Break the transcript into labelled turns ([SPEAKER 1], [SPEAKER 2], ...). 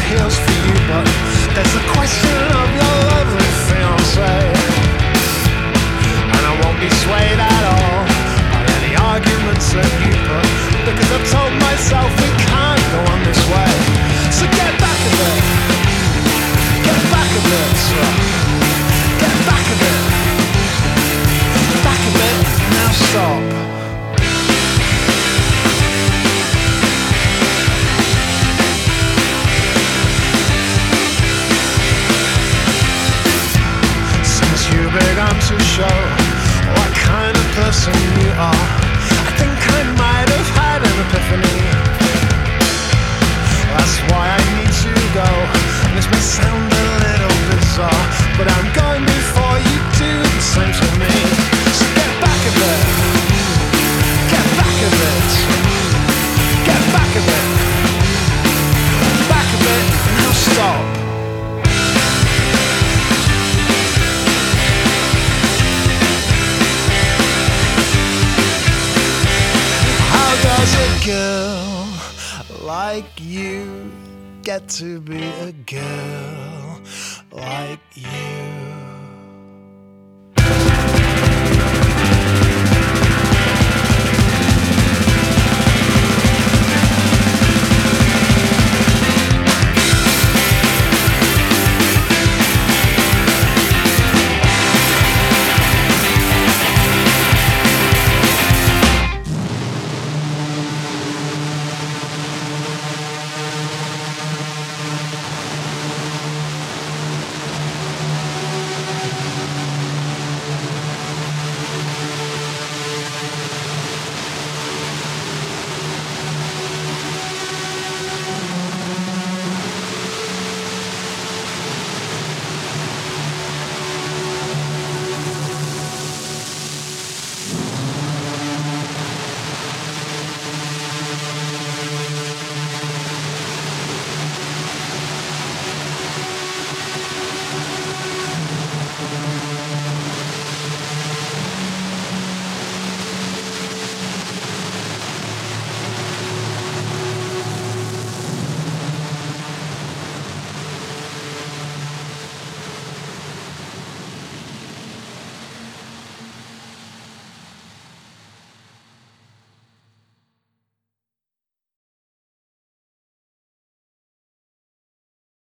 [SPEAKER 1] heels for you, but there's a question of your lovely fiancé, and I won't be swayed at all by any arguments that you put, because I've told myself we can't go on this way. So get back a bit, get back a bit, get back a bit, back a bit, now stop. Begun to show what kind of person you are, I think I might have had an epiphany. That's why I need to go. This may sound a little bizarre, but I'm going before you do the same to me. So get back a bit, get back a bit, get back a bit, back a bit, now stop. Does a girl like you get to be a girl like you?